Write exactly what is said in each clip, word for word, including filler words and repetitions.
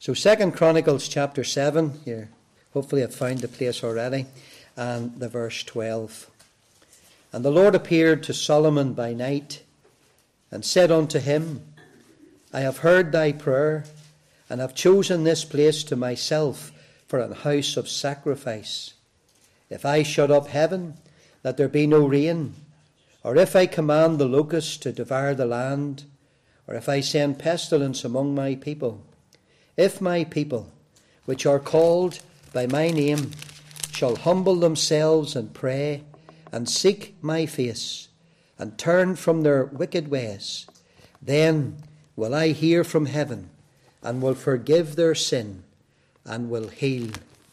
So Second Chronicles chapter seven, here, hopefully I've found the place already, and the verse twelve. And the Lord appeared to Solomon by night, and said unto him, I have heard thy prayer, and have chosen this place to myself for an house of sacrifice. If I shut up heaven, that there be no rain, or if I command the locusts to devour the land, or if I send pestilence among my people, if my people, which are called by my name, shall humble themselves and pray, and seek my face, and turn from their wicked ways, then will I hear from heaven, and will forgive their sin, and will heal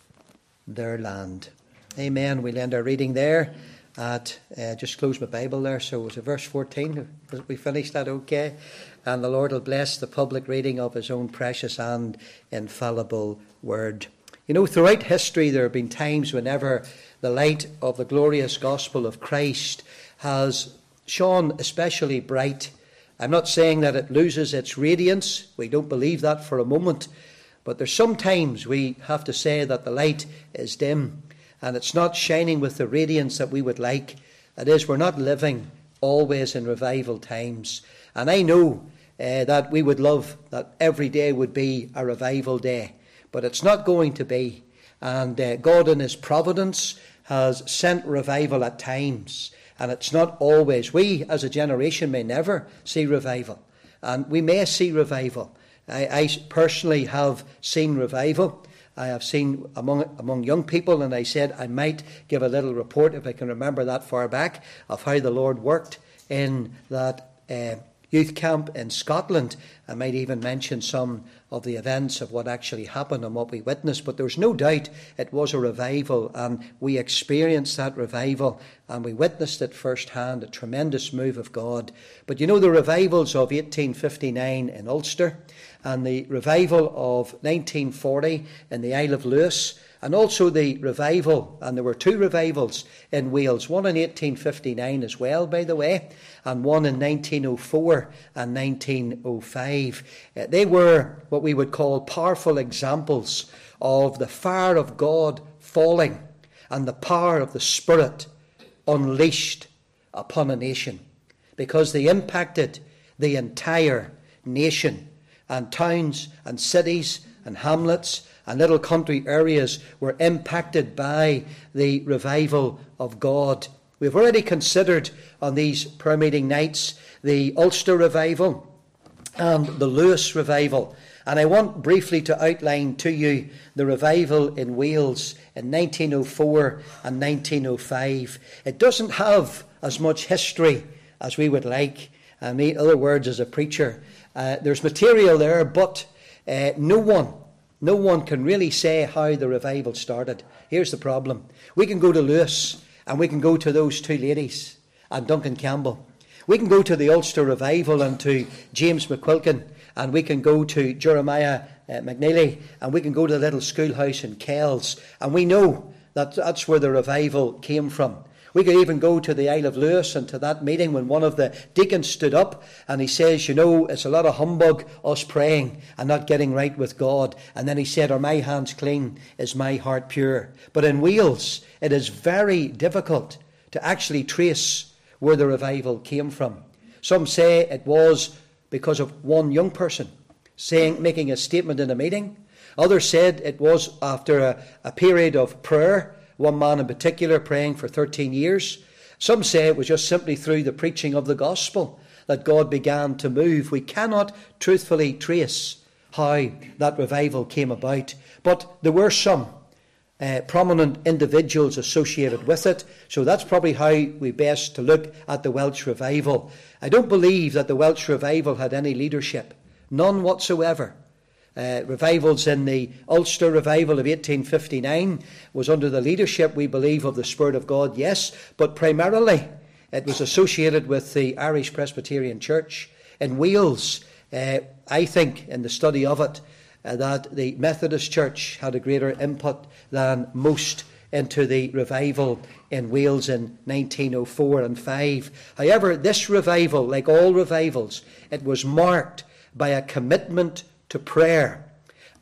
their land. Amen. We'll end our reading there at, uh, just close my Bible there, so it was verse fourteen. We finished that okay? And the Lord will bless the public reading of his own precious and infallible word. You know, throughout history there have been times whenever the light of the glorious gospel of Christ has shone especially bright. I'm not saying that it loses its radiance. We don't believe that for a moment. But there's sometimes we have to say that the light is dim and it's not shining with the radiance that we would like. That is, we're not living always in revival times. And I know uh, that we would love that every day would be a revival day. But it's not going to be. And uh, God in his providence has sent revival at times. And it's not always. We as a generation may never see revival. And we may see revival. I, I personally have seen revival. I have seen among among young people, and I said I might give a little report, if I can remember that far back, of how the Lord worked in that uh, youth camp in Scotland. I might even mention some of the events of what actually happened and what we witnessed. But there was no doubt it was a revival, and we experienced that revival, and we witnessed it firsthand, a tremendous move of God. But you know, the revivals of eighteen fifty-nine in Ulster, and the revival of nineteen forty in the Isle of Lewis, and also the revival, and there were two revivals in Wales, one in eighteen fifty-nine as well, by the way, and one in nineteen oh four and nineteen oh five. Uh, they were what we would call powerful examples of the fire of God falling and the power of the Spirit unleashed upon a nation, because they impacted the entire nation, and towns and cities and hamlets and little country areas were impacted by the revival of God. We've already considered on these prayer meeting nights the Ulster revival and the Lewis revival. And I want briefly to outline to you the revival in Wales in nineteen oh four and nineteen oh five. It doesn't have as much history as we would like. And in other words, as a preacher, uh, there's material there, but uh, no one No one can really say how the revival started. Here's the problem. We can go to Lewis, and we can go to those two ladies and Duncan Campbell. We can go to the Ulster revival and to James McQuilkin, and we can go to Jeremiah uh, McNeely, and we can go to the little schoolhouse in Kells, and we know that that's where the revival came from. We could even go to the Isle of Lewis and to that meeting when one of the deacons stood up and he says, you know, it's a lot of humbug, us praying and not getting right with God. And then he said, are my hands clean? Is my heart pure? But in Wales, it is very difficult to actually trace where the revival came from. Some say it was because of one young person saying, making a statement in a meeting. Others said it was after a, a period of prayer, one man in particular praying for thirteen years. Some say it was just simply through the preaching of the gospel that God began to move. We cannot truthfully trace how that revival came about. But there were some uh, prominent individuals associated with it. So that's probably how we best to look at the Welsh revival. I don't believe that the Welsh revival had any leadership. None whatsoever. Uh, revivals in the Ulster revival of eighteen fifty-nine was under the leadership, we believe, of the Spirit of God, yes, but primarily it was associated with the Irish Presbyterian Church. In Wales, uh, I think, in the study of it, uh, that the Methodist Church had a greater input than most into the revival in Wales in nineteen oh four and five. However, this revival, like all revivals, it was marked by a commitment to prayer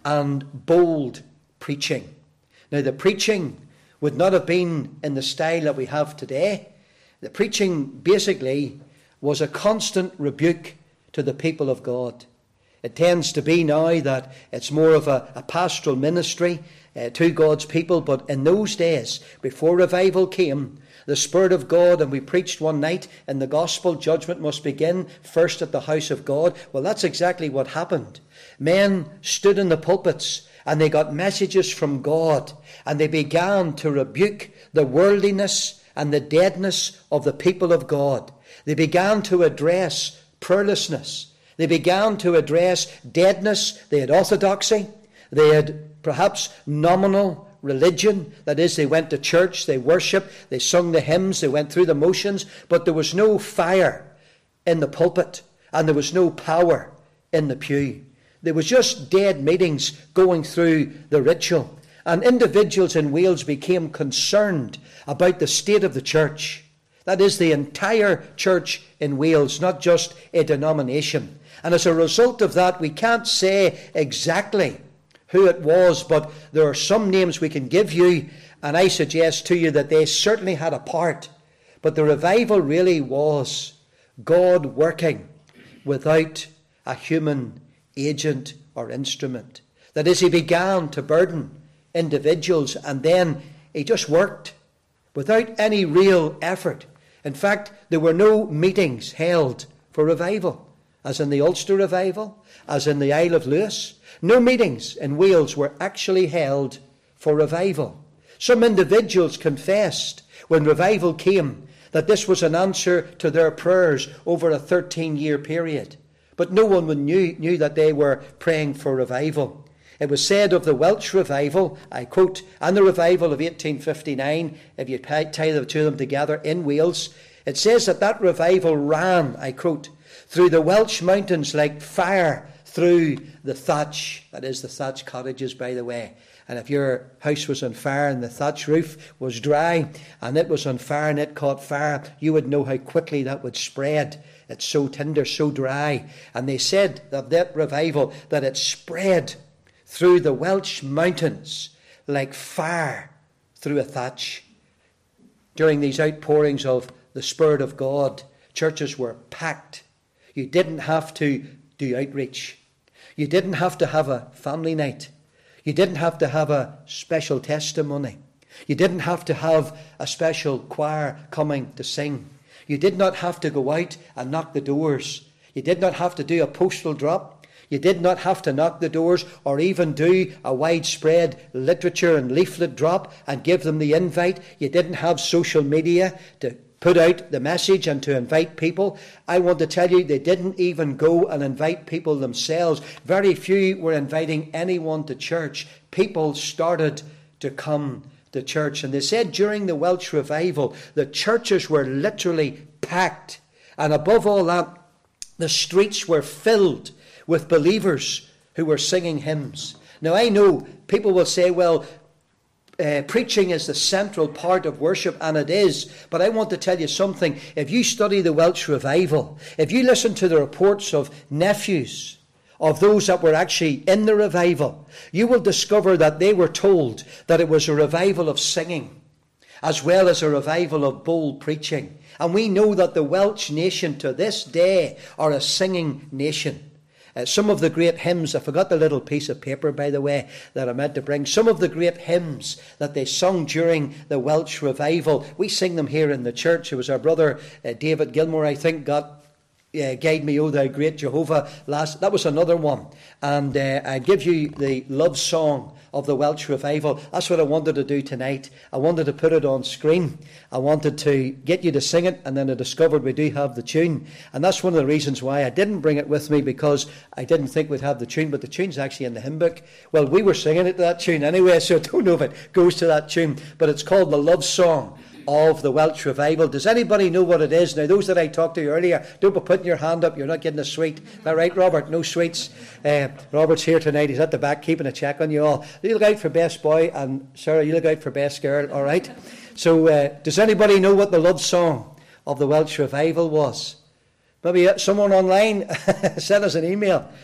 and bold preaching. Now, the preaching would not have been in the style that we have today. The preaching basically was a constant rebuke to the people of God. It tends to be now that it's more of a, a pastoral ministry uh, to God's people, but in those days, before revival came, the Spirit of God, and we preached one night in the gospel, judgment must begin first at the house of God. Well, that's exactly what happened. Men stood in the pulpits and they got messages from God, and they began to rebuke the worldliness and the deadness of the people of God. They began to address prayerlessness. They began to address deadness. They had orthodoxy. They had perhaps nominal religion. That is, they went to church, they worshipped, they sung the hymns, they went through the motions, but there was no fire in the pulpit, and there was no power in the pew. There was just dead meetings going through the ritual. And individuals in Wales became concerned about the state of the church. That is, the entire church in Wales, not just a denomination. And as a result of that, we can't say exactly who it was, but there are some names we can give you, and I suggest to you that they certainly had a part. But the revival really was God working without a human agent or instrument. That is, he began to burden individuals, and then he just worked without any real effort. In fact, there were no meetings held for revival, as in the Ulster revival, as in the Isle of Lewis. No meetings in Wales were actually held for revival. Some individuals confessed when revival came that this was an answer to their prayers over a thirteen-year period. But no one knew, knew that they were praying for revival. It was said of the Welsh revival, I quote, and the revival of eighteen fifty-nine, if you tie the two of them together in Wales, it says that that revival ran, I quote, through the Welsh mountains like fire through the thatch. That is the thatch cottages, by the way. And if your house was on fire and the thatch roof was dry and it was on fire and it caught fire, you would know how quickly that would spread. It's so tender, so dry. And they said of that revival that it spread through the Welsh mountains like fire through a thatch. During these outpourings of the Spirit of God, churches were packed. You didn't have to do outreach. You didn't have to have a family night. You didn't have to have a special testimony. You didn't have to have a special choir coming to sing. You did not have to go out and knock the doors. You did not have to do a postal drop. You did not have to knock the doors or even do a widespread literature and leaflet drop and give them the invite. You didn't have social media to put out the message and to invite people. I want to tell you, they didn't even go and invite people themselves. Very few were inviting anyone to church. People started to come to church. And they said during the Welsh revival, the churches were literally packed. And above all that, the streets were filled with believers who were singing hymns. Now, I know people will say, well, Uh, preaching is the central part of worship, and it is. But I want to tell you something. If you study the Welsh revival, if you listen to the reports of nephews of those that were actually in the revival, you will discover that they were told that it was a revival of singing as well as a revival of bold preaching. And we know that the Welsh nation to this day are a singing nation. Uh, some of the great hymns, I forgot the little piece of paper, by the way, that I meant to bring. Some of the great hymns that they sung during the Welsh revival, we sing them here in the church. It was our brother uh, David Gilmore, I think, got uh, Guide Me, O Thou Great Jehovah last. That was another one. And uh, I give you the love song of the Welsh revival. That's what I wanted to do tonight. I wanted to put it on screen. I wanted to get you to sing it, and then I discovered we do have the tune. And that's one of the reasons why I didn't bring it with me, because I didn't think we'd have the tune, but the tune's actually in the hymn book. Well, we were singing it to that tune anyway, so I don't know if it goes to that tune, but it's called the love song of the Welsh revival. Does anybody know what it is? Now, those that I talked to earlier, don't be putting your hand up. You're not getting a sweet. Is that right, Robert? No sweets. Uh, Robert's here tonight. He's at the back keeping a check on you all. You look out for best boy, and Sarah, you look out for best girl. All right? So, uh, does anybody know what the love song of the Welsh revival was? Maybe someone online sent us an email.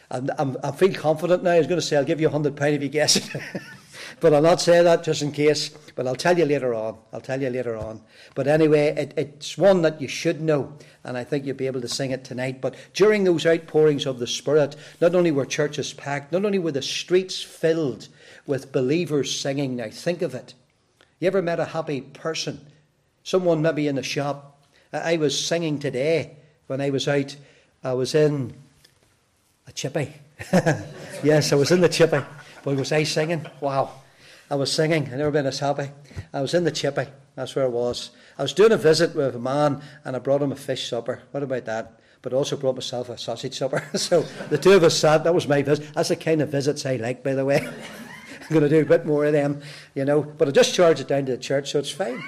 I'm, I'm, I feel confident now. I was going to say I'll give you a hundred pound if you guess it. But I'll not say that just in case. But I'll tell you later on. I'll tell you later on. But anyway, it, it's one that you should know. And I think you'll be able to sing it tonight. But during those outpourings of the Spirit, not only were churches packed, not only were the streets filled with believers singing. Now think of it. You ever met a happy person? Someone maybe in a shop. I was singing today when I was out. I was in a chippy. Yes, I was in the chippy. But was I singing? Wow. I was singing. I've never been as happy. I was in the chippy. That's where I was. I was doing a visit with a man and I brought him a fish supper. What about that? But I also brought myself a sausage supper. So the two of us sat. That was my visit. That's the kind of visits I like, by the way. I'm going to do a bit more of them, you know. But I just charge it down to the church, so it's fine.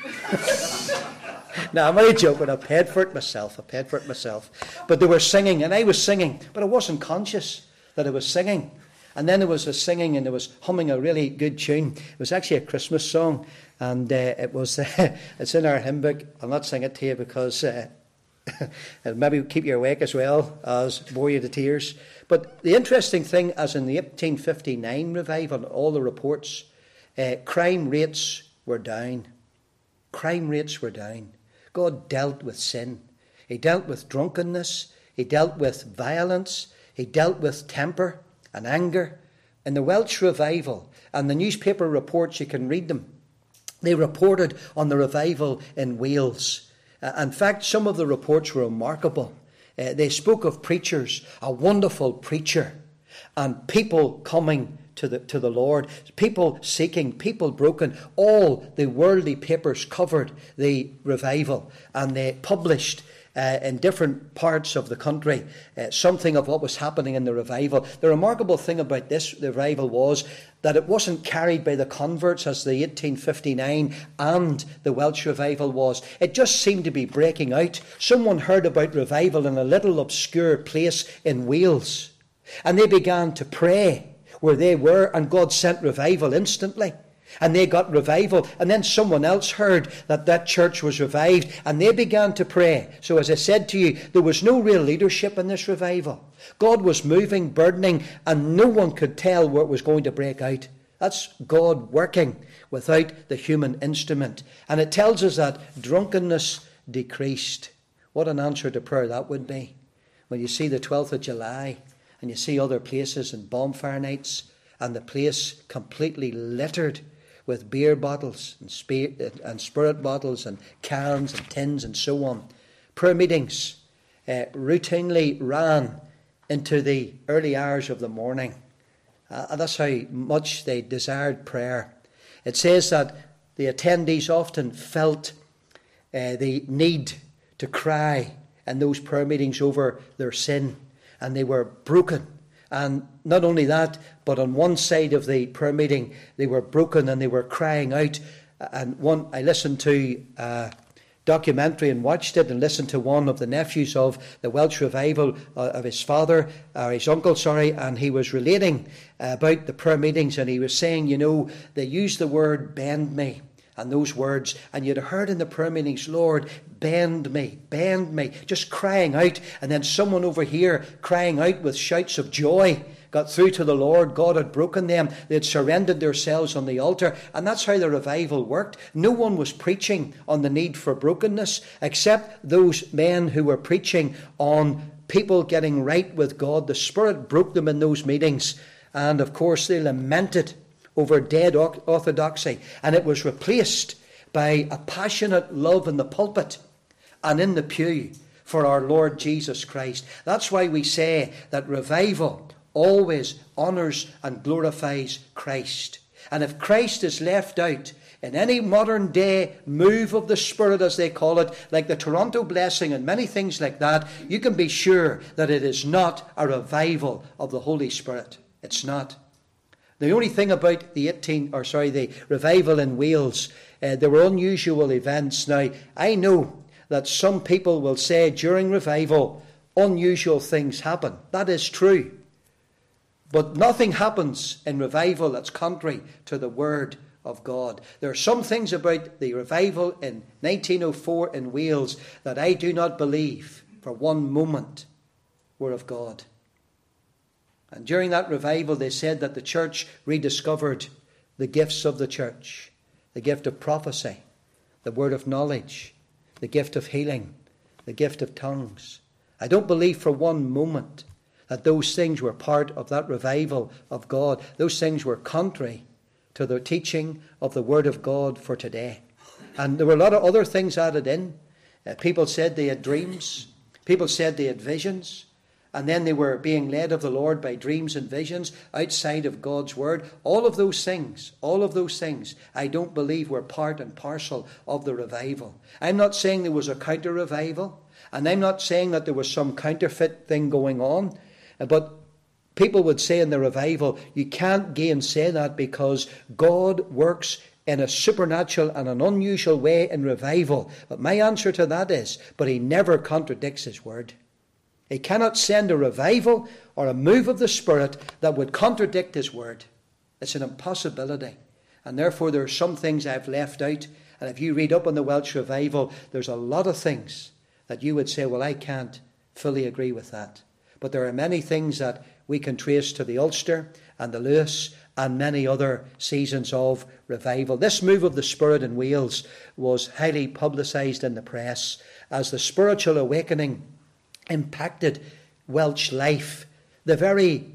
No, I'm only joking. I paid for it myself. I paid for it myself. But they were singing, and I was singing, but I wasn't conscious that I was singing. And then there was a singing, and there was humming a really good tune. It was actually a Christmas song, and uh, it was. Uh, it's in our hymn book. I'll not sing it to you because uh, it'll maybe keep you awake as well as bore you to tears. But the interesting thing, as in the eighteen fifty-nine revival, all the reports, uh, crime rates were down. Crime rates were down. God dealt with sin. He dealt with drunkenness. He dealt with violence. He dealt with temper and anger. In the Welsh revival, and the newspaper reports, you can read them, they reported on the revival in Wales. Uh, in fact, some of the reports were remarkable. Uh, they spoke of preachers, a wonderful preacher, and people coming to the to the Lord, people seeking, people broken. All the worldly papers covered the revival, and they published uh, in different parts of the country uh, something of what was happening in the revival. The remarkable thing about this revival was that it wasn't carried by the converts as the eighteen fifty-nine and the Welsh revival was. It just seemed to be breaking out. Someone heard about revival in a little obscure place in Wales, and they began to pray where they were, and God sent revival instantly. And they got revival. And then someone else heard that that church was revived, and they began to pray. So as I said to you, there was no real leadership in this revival. God was moving, burdening, and no one could tell where it was going to break out. That's God working without the human instrument. And it tells us that drunkenness decreased. What an answer to prayer that would be. When you see the twelfth of July, and you see other places and bonfire nights, and the place completely littered with beer bottles and, spe- and spirit bottles and cans and tins and so on. Prayer meetings uh, routinely ran into the early hours of the morning. Uh, that's how much they desired prayer. It says that the attendees often felt uh, the need to cry in those prayer meetings over their sin. And they were broken. And not only that, but on one side of the prayer meeting, they were broken and they were crying out. And one, I listened to a documentary and watched it, and listened to one of the nephews of the Welsh revival uh, of his father, or his uncle, sorry, and he was relating uh, about the prayer meetings, and he was saying, you know, they used the word bend me. And those words, and you'd have heard in the prayer meetings, Lord, bend me, bend me, just crying out. And then someone over here crying out with shouts of joy got through to the Lord. God had broken them. They had surrendered themselves on the altar. And that's how the revival worked. No one was preaching on the need for brokenness, except those men who were preaching on people getting right with God. The Spirit broke them in those meetings. And of course, they lamented over dead orthodoxy, and it was replaced by a passionate love in the pulpit and in the pew for our Lord Jesus Christ. That's why we say that revival always honours and glorifies Christ. And if Christ is left out in any modern day move of the Spirit, as they call it, like the Toronto Blessing and many things like that, you can be sure that it is not a revival of the Holy Spirit. It's not. The only thing about the eighteen, or sorry, the revival in Wales, uh, there were unusual events. Now, I know that some people will say during revival, unusual things happen. That is true. But nothing happens in revival that's contrary to the Word of God. There are some things about the revival in nineteen oh four in Wales that I do not believe for one moment were of God. And during that revival, they said that the church rediscovered the gifts of the church, the gift of prophecy, the word of knowledge, the gift of healing, the gift of tongues. I don't believe for one moment that those things were part of that revival of God. Those things were contrary to the teaching of the word of God for today. And there were a lot of other things added in. Uh, people said they had dreams. People said they had visions. And then they were being led of the Lord by dreams and visions outside of God's word. All of those things, all of those things, I don't believe were part and parcel of the revival. I'm not saying there was a counter-revival. And I'm not saying that there was some counterfeit thing going on. But people would say in the revival, you can't gainsay that because God works in a supernatural and an unusual way in revival. But my answer to that is, but he never contradicts his word. He cannot send a revival or a move of the Spirit that would contradict his word. It's an impossibility. And therefore there are some things I've left out. And if you read up on the Welsh revival, there's a lot of things that you would say, well, I can't fully agree with that. But there are many things that we can trace to the Ulster and the Lewis and many other seasons of revival. This move of the Spirit in Wales was highly publicised in the press as the spiritual awakening impacted Welsh life. The very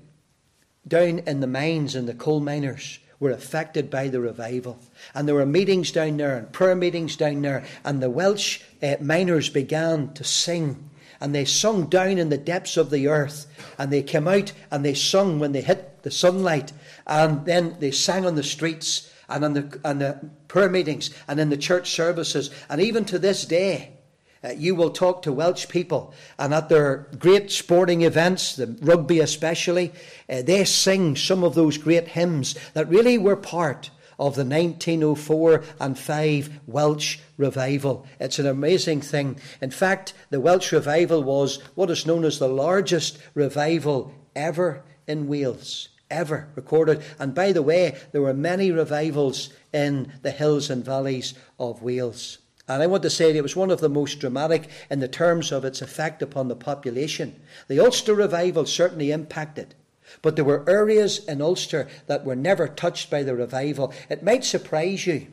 down in the mines and the coal miners were affected by the revival. And there were meetings down there and prayer meetings down there. And the Welsh uh, miners began to sing. And they sung down in the depths of the earth. And they came out and they sung when they hit the sunlight. And then they sang on the streets and on the, on the prayer meetings and in the church services. And even to this day, Uh, you will talk to Welsh people, and at their great sporting events, the rugby especially, uh, they sing some of those great hymns that really were part of the nineteen oh four and five Welsh revival. It's an amazing thing. In fact, the Welsh revival was what is known as the largest revival ever in Wales, ever recorded. And by the way, there were many revivals in the hills and valleys of Wales. And I want to say it was one of the most dramatic in the terms of its effect upon the population. The Ulster revival certainly impacted, but there were areas in Ulster that were never touched by the revival. It might surprise you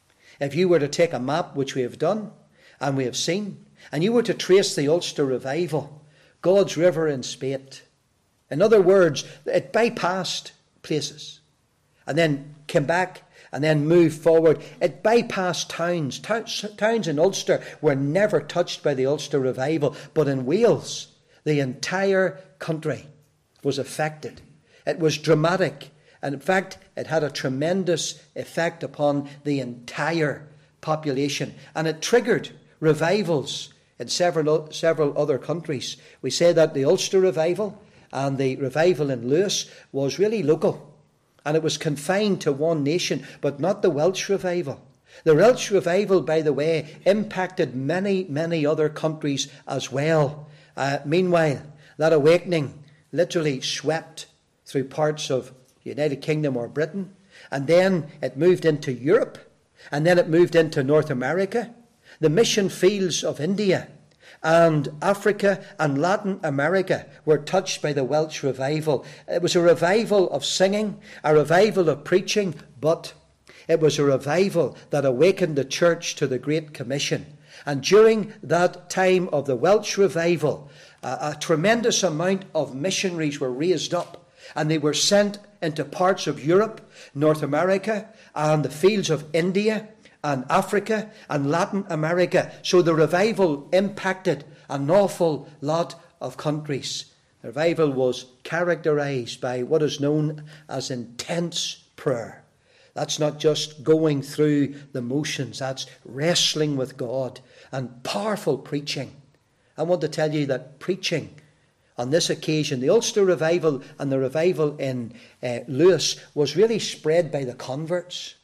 if you were to take a map, which we have done and we have seen, and you were to trace the Ulster revival, God's River in Spate. In other words, it bypassed places and then came back and then moved forward. It bypassed towns. Towns, towns in Ulster were never touched by the Ulster revival. But in Wales, the entire country was affected. It was dramatic. And in fact, it had a tremendous effect upon the entire population. And it triggered revivals in several, several other countries. We say that the Ulster revival and the revival in Lewis was really local. And it was confined to one nation, but not the Welsh revival. The Welsh revival, by the way, impacted many, many other countries as well. Uh, meanwhile, that awakening literally swept through parts of the United Kingdom or Britain. And then it moved into Europe. And then it moved into North America. The mission fields of India and Africa and Latin America were touched by the Welsh revival. It was a revival of singing, a revival of preaching, but it was a revival that awakened the church to the Great Commission. And during that time of the Welsh revival, a, a tremendous amount of missionaries were raised up, and they were sent into parts of Europe, North America, and the fields of India, and Africa and Latin America. So the revival impacted an awful lot of countries. The revival was characterized by what is known as intense prayer. That's not just going through the motions. That's wrestling with God and powerful preaching. I want to tell you that preaching on this occasion, the Ulster revival and the revival in uh, Lewis was really spread by the converts.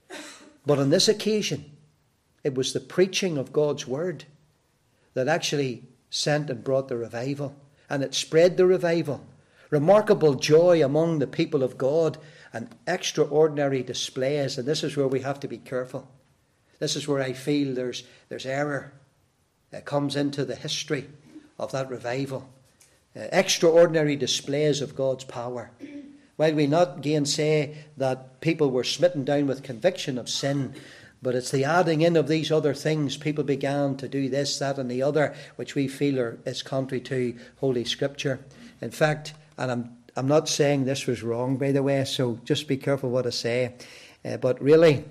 But on this occasion, it was the preaching of God's word that actually sent and brought the revival. And it spread the revival. Remarkable joy among the people of God and extraordinary displays. And this is where we have to be careful. This is where I feel there's, there's error that comes into the history of that revival. uh, extraordinary displays of God's power. While we not gainsay that people were smitten down with conviction of sin, but it's the adding in of these other things. People began to do this, that and the other, which we feel are, is contrary to Holy Scripture. In fact, and I'm I'm not saying this was wrong, by the way, so just be careful what I say. Uh, but really,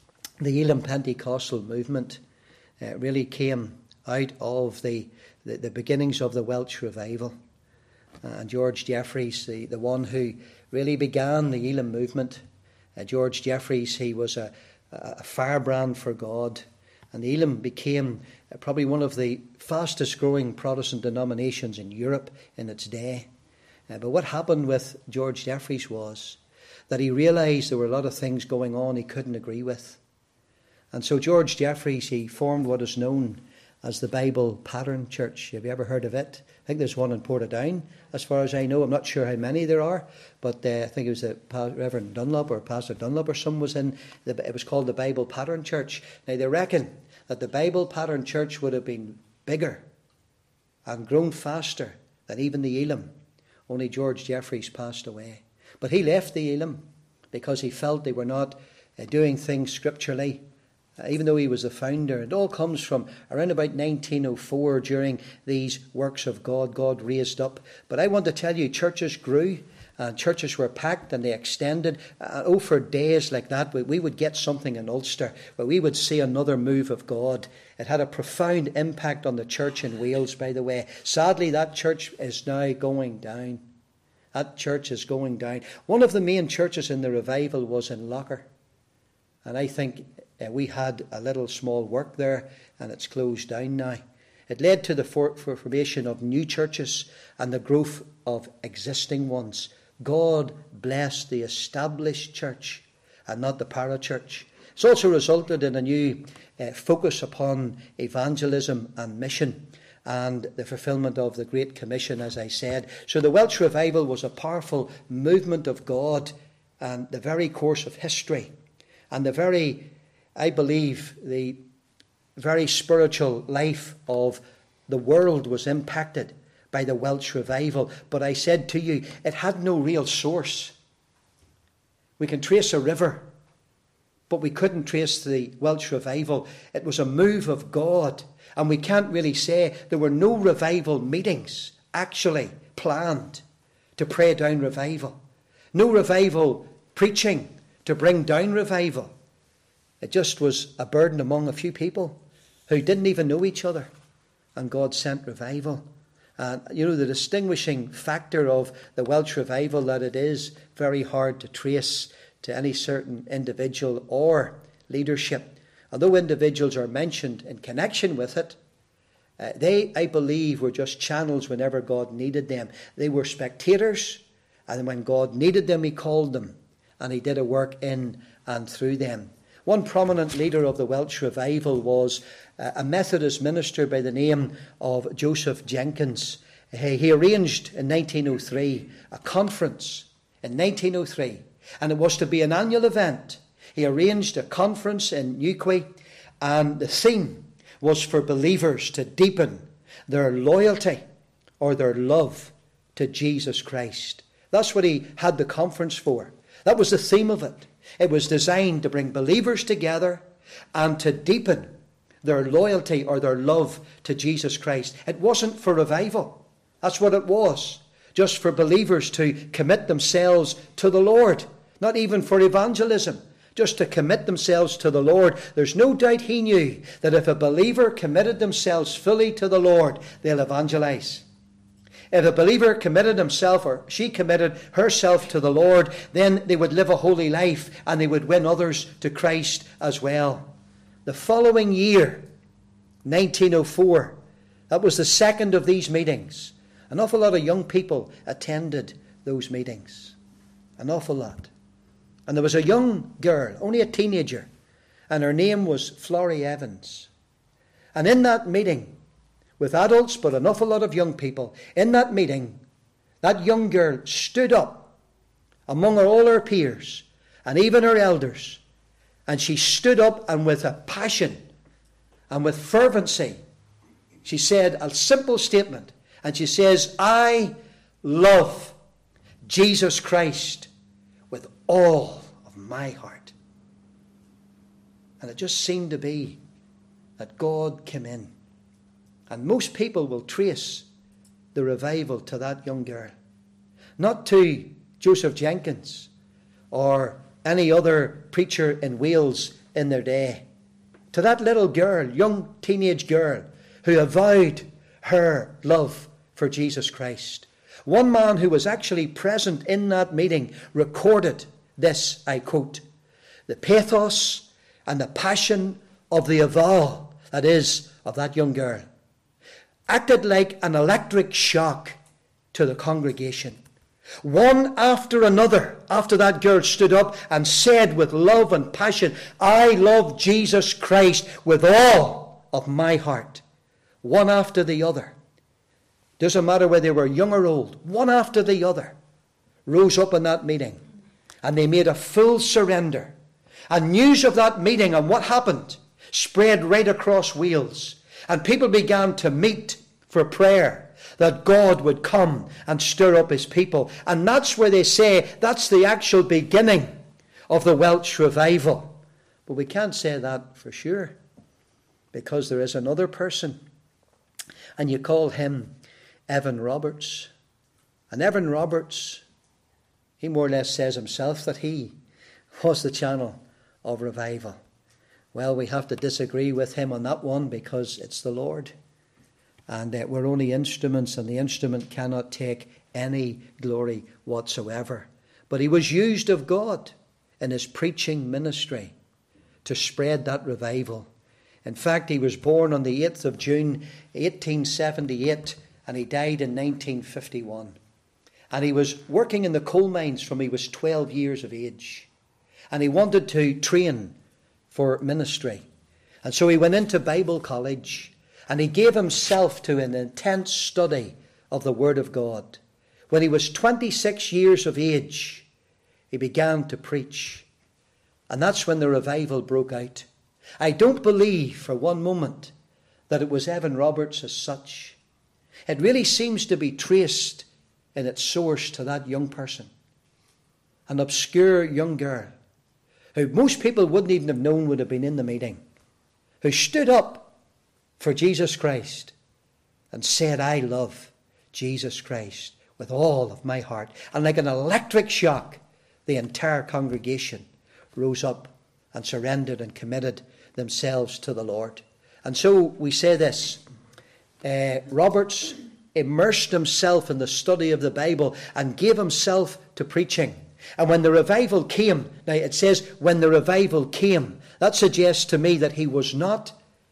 the Elim Pentecostal movement uh, really came out of the, the, the beginnings of the Welsh revival. Uh, and George Jeffreys, the, the one who really began the Elim movement, uh, George Jeffreys, he was a, a firebrand for God. And the Elim became uh, probably one of the fastest growing Protestant denominations in Europe in its day. Uh, but what happened with George Jeffreys was that he realised there were a lot of things going on he couldn't agree with. And so George Jeffreys, he formed what is known as the Bible Pattern Church. Have you ever heard of it? I think there's one in Portadown, as far as I know. I'm not sure how many there are, but uh, I think it was the Reverend Dunlop or Pastor Dunlop or someone was in. The, it was called the Bible Pattern Church. Now they reckon that the Bible Pattern Church would have been bigger and grown faster than even the Elim. Only George Jeffreys passed away. But he left the Elim because he felt they were not uh, doing things scripturally, uh, even though he was the founder. It all comes from around about nineteen oh four during these works of God, God raised up. But I want to tell you, churches grew and churches were packed and they extended. Uh, oh, for days like that, we, we would get something in Ulster where we would see another move of God. It had a profound impact on the church in Wales, by the way. Sadly, that church is now going down. That church is going down. One of the main churches in the revival was in Locker. And I think uh, we had a little small work there, and it's closed down now. It led to the for- for formation of new churches and the growth of existing ones. God blessed the established church and not the parachurch. It's also resulted in a new uh, focus upon evangelism and mission and the fulfilment of the Great Commission, as I said. So the Welsh revival was a powerful movement of God and the very course of history. And the very, I believe, the very spiritual life of the world was impacted by the Welsh revival. But I said to you, it had no real source. We can trace a river, but we couldn't trace the Welsh revival. It was a move of God. And we can't really say there were no revival meetings actually planned to pray down revival. No revival preaching to bring down revival. It just was a burden among a few people who didn't even know each other. And God sent revival. And you know, the distinguishing factor of the Welsh revival, that it is very hard to trace to any certain individual or leadership. Although individuals are mentioned in connection with it, uh, they, I believe, were just channels whenever God needed them. They were spectators, and when God needed them, he called them, and he did a work in and through them. One prominent leader of the Welsh revival was uh, a Methodist minister by the name of Joseph Jenkins. He, he arranged in nineteen oh three a conference in nineteen oh three, and it was to be an annual event. He arranged a conference in Newquay, and the theme was for believers to deepen their loyalty or their love to Jesus Christ. That's what he had the conference for. That was the theme of it. It was designed to bring believers together and to deepen their loyalty or their love to Jesus Christ. It wasn't for revival. That's what it was. Just for believers to commit themselves to the Lord. Not even for evangelism. Just to commit themselves to the Lord. There's no doubt he knew that if a believer committed themselves fully to the Lord, they'll evangelize. If a believer committed himself or she committed herself to the Lord, then they would live a holy life and they would win others to Christ as well. The following year, nineteen oh four, that was the second of these meetings. An awful lot of young people attended those meetings. An awful lot. And there was a young girl, only a teenager, and her name was Florrie Evans. And in that meeting, with adults but an awful lot of young people, in that meeting, that young girl stood up among all her peers and even her elders, and she stood up and with a passion and with fervency, she said a simple statement, And she says, I love Jesus Christ with all of my heart. And it just seemed to be that God came in. And most people will trace the revival to that young girl. Not to Joseph Jenkins or any other preacher in Wales in their day. To that little girl, young teenage girl, who avowed her love for Jesus Christ. One man who was actually present in that meeting recorded this, I quote, the pathos and the passion of the avowal, that is, of that young girl, acted like an electric shock to the congregation. One after another, after that girl stood up and said with love and passion, I love Jesus Christ with all of my heart. One after the other. Doesn't matter whether they were young or old. One after the other rose up in that meeting. And they made a full surrender. And news of that meeting and what happened spread right across Wales. And people began to meet for prayer, that God would come and stir up his people. And that's where they say that's the actual beginning of the Welsh revival. But we can't say that for sure, because there is another person, and you call him Evan Roberts. And Evan Roberts, he more or less says himself that he was the channel of revival. Well, we have to disagree with him on that one, because it's the Lord. And uh, we're only instruments, and the instrument cannot take any glory whatsoever. But he was used of God in his preaching ministry to spread that revival. In fact, he was born on the eighth of June, eighteen seventy-eight, and he died in nineteen fifty-one. And he was working in the coal mines from he was twelve years of age. And he wanted to train for ministry. And so he went into Bible college. And he gave himself to an intense study of the Word of God. When he was twenty-six years of age, he began to preach. And that's when the revival broke out. I don't believe for one moment that it was Evan Roberts as such. It really seems to be traced in its source to that young person. An obscure young girl who most people wouldn't even have known would have been in the meeting, who stood up for Jesus Christ and said, I love Jesus Christ with all of my heart. And like an electric shock, the entire congregation rose up and surrendered and committed themselves to the Lord. And so we say this, uh, Roberts immersed himself in the study of the Bible and gave himself to preaching. And when the revival came, now it says when the revival came, that suggests to me that he was not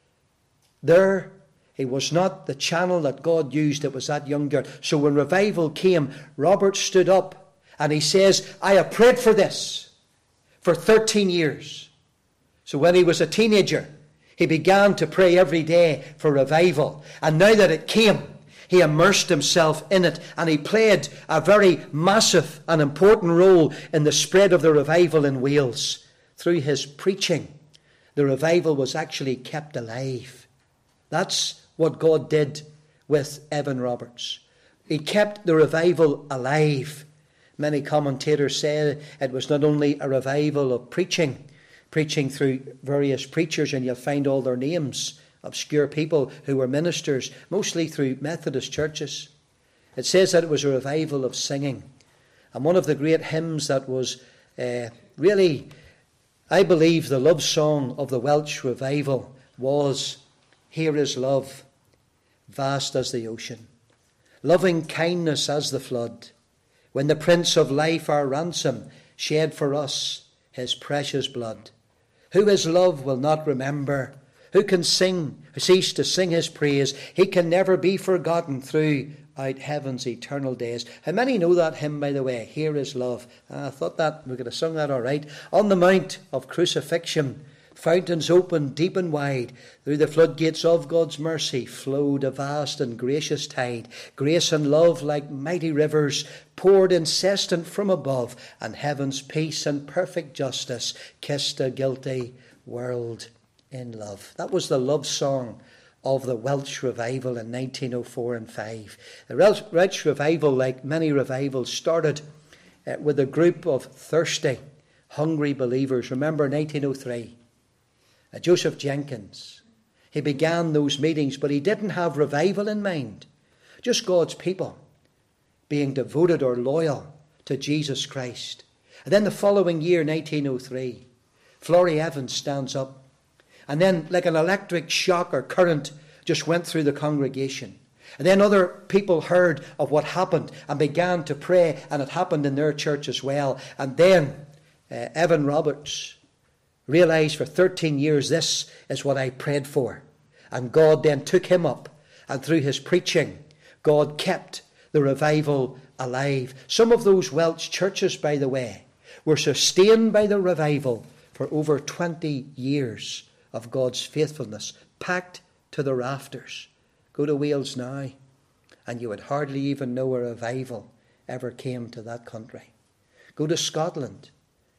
there, he was not the channel that God used. It was that young girl. So when revival came, Robert stood up and he says, I have prayed for this for thirteen years. So when he was a teenager, he began to pray every day for revival. And now that it came, he immersed himself in it, and he played a very massive and important role in the spread of the revival in Wales. Through his preaching, the revival was actually kept alive. That's what God did with Evan Roberts. He kept the revival alive. Many commentators say it was not only a revival of preaching, preaching through various preachers, and you'll find all their names, obscure people who were ministers, mostly through Methodist churches. It says that it was a revival of singing. And one of the great hymns that was uh, really, I believe, the love song of the Welsh revival was, Here is love, vast as the ocean, loving kindness as the flood, when the Prince of Life, our ransom, shed for us his precious blood. Who his love will not remember? Who can sing, cease to sing his praise? He can never be forgotten throughout heaven's eternal days. How many know that hymn, by the way? Here is love. Ah, I thought that we could have sung that all right. On the mount of crucifixion, fountains opened deep and wide. Through the floodgates of God's mercy flowed a vast and gracious tide. Grace and love like mighty rivers poured incessant from above, and heaven's peace and perfect justice kissed a guilty world in love. That was the love song of the Welsh revival in nineteen oh four and five. The Welsh revival, like many revivals, started uh, with a group of thirsty, hungry believers. Remember nineteen oh three, uh, Joseph Jenkins. He began those meetings, but he didn't have revival in mind. Just God's people being devoted or loyal to Jesus Christ. And then the following year, nineteen oh three, Florrie Evans stands up. And then, like an electric shock or current, just went through the congregation. And then other people heard of what happened and began to pray, and it happened in their church as well. And then uh, Evan Roberts realised for thirteen years, this is what I prayed for. And God then took him up, and through his preaching, God kept the revival alive. Some of those Welsh churches, by the way, were sustained by the revival for over twenty years of God's faithfulness, packed to the rafters. Go to Wales now, and you would hardly even know a revival ever came to that country. Go to Scotland,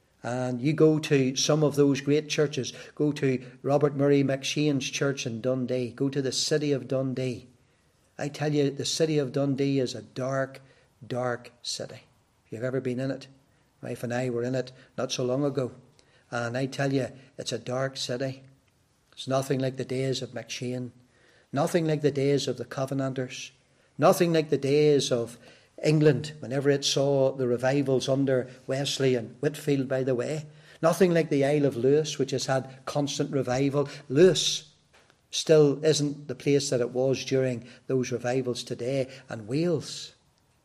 and you go to some of those great churches. Go to Robert Murray McShane's church in Dundee. Go to the city of Dundee. I tell you, the city of Dundee is a dark, dark city. If you've ever been in it, my wife and I were in it not so long ago, and I tell you, it's a dark city. It's nothing like the days of McShane, nothing like the days of the Covenanters, nothing like the days of England whenever it saw the revivals under Wesley and Whitfield, by the way. Nothing like the Isle of Lewis, which has had constant revival. Lewis still isn't the place that it was during those revivals today. And Wales,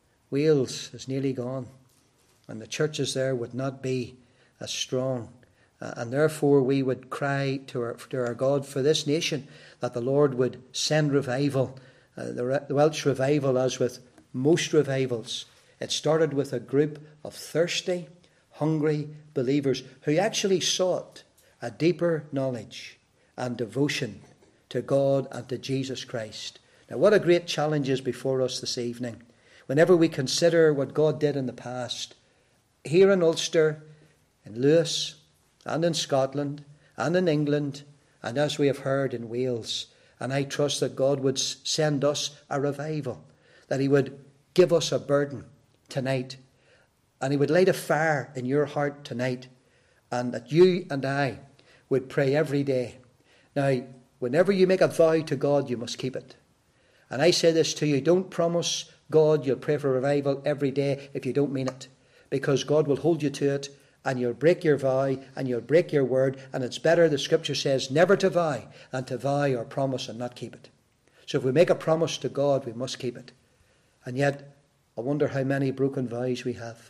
Wales is nearly gone, and the churches there would not be as strong. Uh, and therefore we would cry to our, to our God for this nation, that the Lord would send revival. Uh, the, Re- the Welsh revival, as with most revivals, it started with a group of thirsty, hungry believers who actually sought a deeper knowledge and devotion to God and to Jesus Christ. Now, what a great challenge is before us this evening. Whenever we consider what God did in the past, here in Ulster, in Lewis, and in Scotland, and in England, and as we have heard in Wales. And I trust that God would send us a revival, that he would give us a burden tonight, and he would light a fire in your heart tonight, and that you and I would pray every day. Now, whenever you make a vow to God, you must keep it. And I say this to you, don't promise God you'll pray for revival every day if you don't mean it, because God will hold you to it, and you'll break your vow, and you'll break your word, and it's better, the scripture says, never to vow than to vow or promise and not keep it. So if we make a promise to God, we must keep it. And yet, I wonder how many broken vows we have,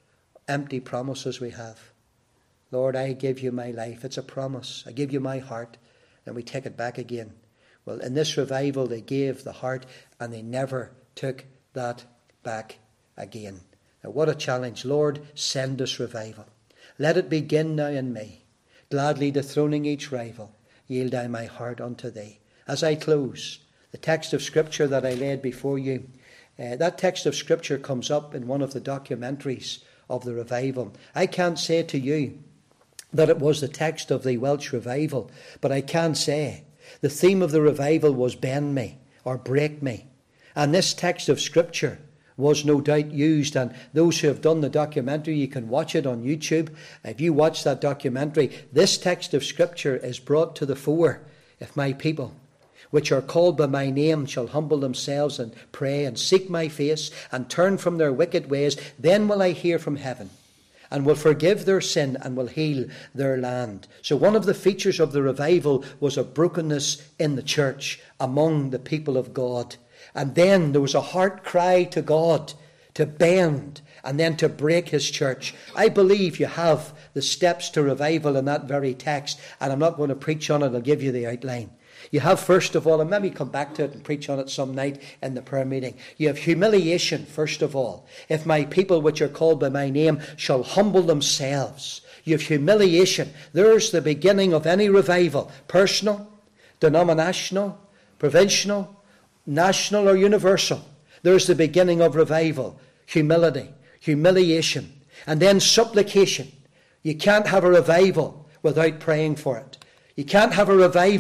empty promises we have. Lord, I give you my life. It's a promise. I give you my heart, and we take it back again. Well, in this revival, they gave the heart, and they never took that back again. Now, what a challenge. Lord, send us revival. Let it begin now in me. Gladly dethroning each rival, yield I my heart unto thee. As I close, the text of Scripture that I laid before you, uh, that text of Scripture comes up in one of the documentaries of the revival. I can't say to you that it was the text of the Welsh revival, but I can say the theme of the revival was bend me or break me. And this text of Scripture was no doubt used, and those who have done the documentary, you can watch it on YouTube. If you watch that documentary, this text of Scripture is brought to the fore. If my people, which are called by my name, shall humble themselves and pray and seek my face and turn from their wicked ways, then will I hear from heaven and will forgive their sin and will heal their land. So one of the features of the revival was a brokenness in the church among the people of God. And then there was a heart cry to God to bend and then to break his church. I believe you have the steps to revival in that very text, and I'm not going to preach on it. I'll give you the outline. You have, first of all, and maybe come back to it and preach on it some night in the prayer meeting. You have humiliation, first of all. If my people which are called by my name shall humble themselves. You have humiliation. There's the beginning of any revival. Personal, denominational, provincial, national or universal. There's the beginning of revival. Humility, humiliation, and then supplication. You can't have a revival without praying for it. You can't have a revival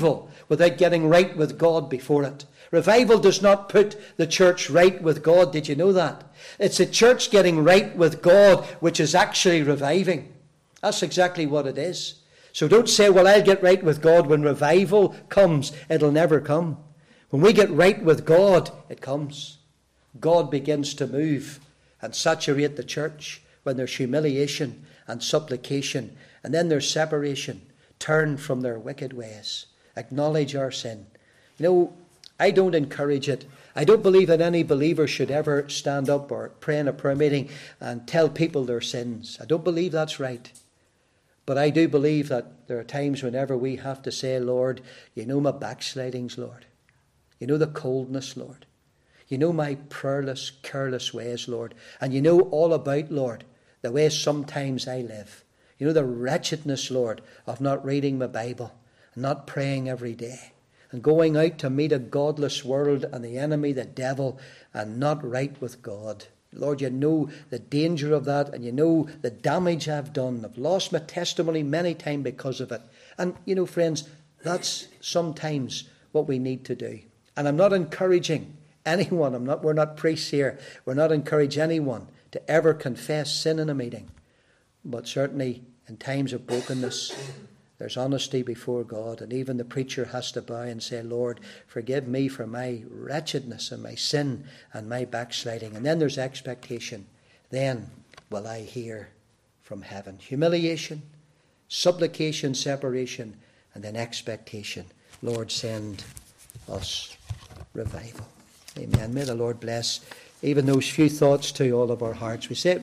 without getting right with God before it. Revival does not put the church right with God. Did you know that? It's the church getting right with God which is actually reviving. That's exactly what it is. So don't say, well, I'll get right with God when revival comes. It'll never come. When we get right with God, it comes. God begins to move and saturate the church when there's humiliation and supplication. And then there's separation. Turn from their wicked ways. Acknowledge our sin. You know, I don't encourage it. I don't believe that any believer should ever stand up or pray in a prayer meeting and tell people their sins. I don't believe that's right. But I do believe that there are times whenever we have to say, Lord, you know my backslidings, Lord. You know the coldness, Lord. You know my prayerless, careless ways, Lord. And you know all about, Lord, the way sometimes I live. You know the wretchedness, Lord, of not reading my Bible and not praying every day and going out to meet a godless world and the enemy, the devil, and not right with God. Lord, you know the danger of that, and you know the damage I've done. I've lost my testimony many times because of it. And, you know, friends, that's sometimes what we need to do. And I'm not encouraging anyone, I'm not, we're not priests here, we're not encouraging anyone to ever confess sin in a meeting. But certainly in times of brokenness, there's honesty before God, and even the preacher has to bow and say, Lord, forgive me for my wretchedness and my sin and my backsliding. And then there's expectation. Then will I hear from heaven. Humiliation, supplication, separation, and then expectation. Lord, send us revival. Amen. May the Lord bless even those few thoughts to all of our hearts. We say